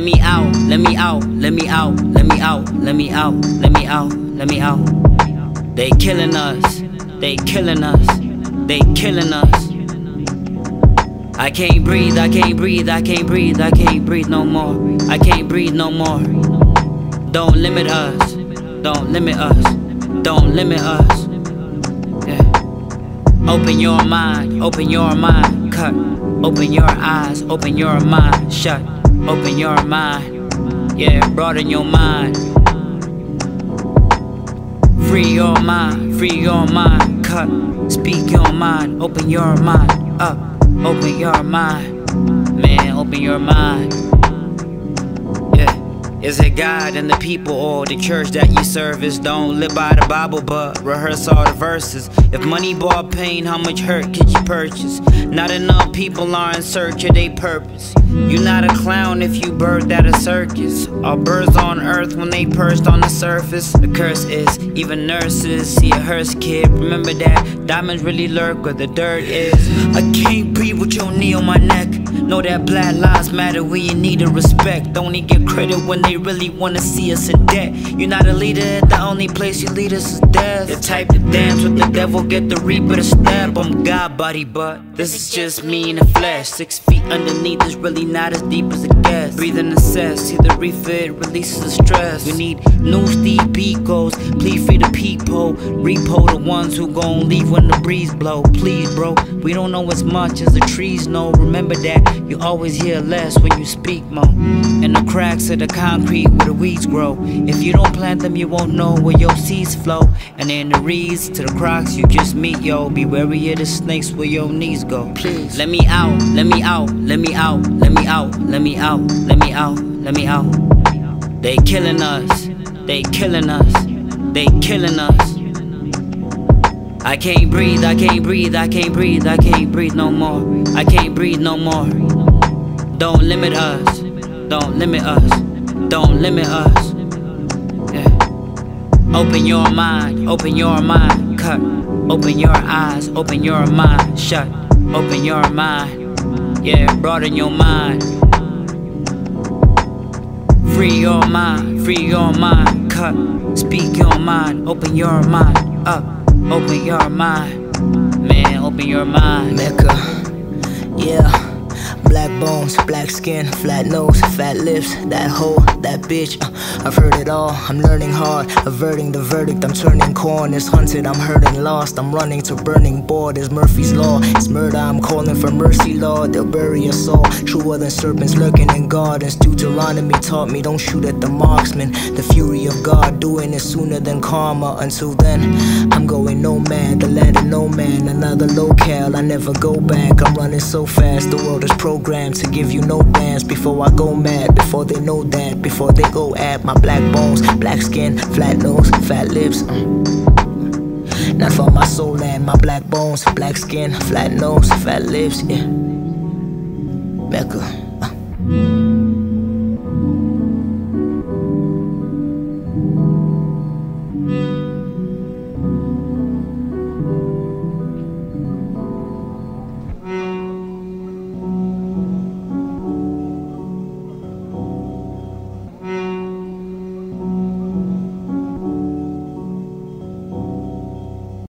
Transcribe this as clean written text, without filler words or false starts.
me out, let me out, let me out, let me out, let me out, let me out, let me out. They killing us, they killing us, they killing us. I can't breathe, I can't breathe, I can't breathe, I can't breathe no more. I can't breathe no more. Don't limit us, don't limit us, don't limit us. Yeah. Open your mind, cut. Open your eyes, open your mind, shut. Open your mind, yeah, broaden your mind. Free your mind, cut. Speak your mind, open your mind up. Open your mind, man, open your mind. Yeah. Is it God and the people or the church that you service? Don't live by the Bible but rehearse all the verses. If money bought pain, how much hurt could you purchase? Not enough people are in search of their purpose. You're not a clown if you birthed at a circus. All birds on earth when they perched on the surface. The curse is even nurses see a hearse kid. Remember that diamonds really lurk where the dirt is. I can't breathe with your knee on my neck. Know that black lives matter when you need a respect. Don't even get credit when they really wanna see us in debt. You're not a leader, the only place you lead us is death. The type to dance with the devil, get the reaper to step. I'm God body, but this is just me in the flesh. 6 feet underneath is really not as deep as it gets. Breathe and assess, see the reefer, it releases the stress. We need new Steve Bicos, please free the people. Repo the ones who gon' leave when the breeze blow. Please bro, we don't know as much as the trees know. Remember that you always hear less when you speak more. In the cracks of the concrete where the weeds grow. If you don't plant them, you won't know where your seeds flow. And in the reeds to the crocs you just meet, yo. Be wary of the snakes where your knees go. Please let me out, let me out, let me out, let me out, let me out, let me out, let me out. They killing us, they killing us, they killing us. I can't breathe, I can't breathe, I can't breathe, I can't breathe no more. I can't breathe no more. Don't limit us, don't limit us, don't limit us. Yeah. Open your mind, cut. Open your eyes, open your mind, shut. Open your mind, yeah, broaden your mind. Free your mind, cut. Speak your mind, open your mind up. Open your mind, man, open your mind. Mecca, yeah. Black bones, black skin, flat nose, fat lips, that hoe, that bitch. I've heard it all, I'm learning hard, averting the verdict, I'm turning corners. Hunted, I'm hurting, lost, I'm running to burning borders. Murphy's Law, it's murder, I'm calling for mercy, Lord. They'll bury us all, truer than serpents lurking in gardens. Deuteronomy taught me, don't shoot at the marksman. The fury of God, doing it sooner than karma. Until then, I'm going nomad, the land of no man. Another locale, I never go back. I'm running so fast, the world is programmed to give you no dance. Before I go mad, before they know that, before they go at my black bones, black skin, flat nose, fat lips. Not for my soul and my black bones, black skin, flat nose, fat lips, yeah. Mecca.